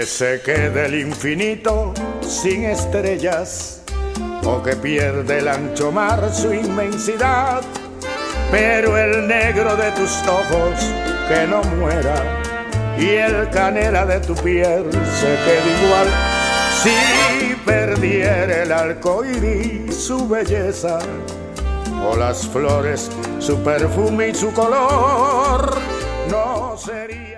que se quede el infinito sin estrellas, o que pierde el ancho mar su inmensidad, pero el negro de tus ojos que no muera, y el canela de tu piel se quede igual. Si perdiera el arcoíris su belleza, o las flores su perfume y su color, no sería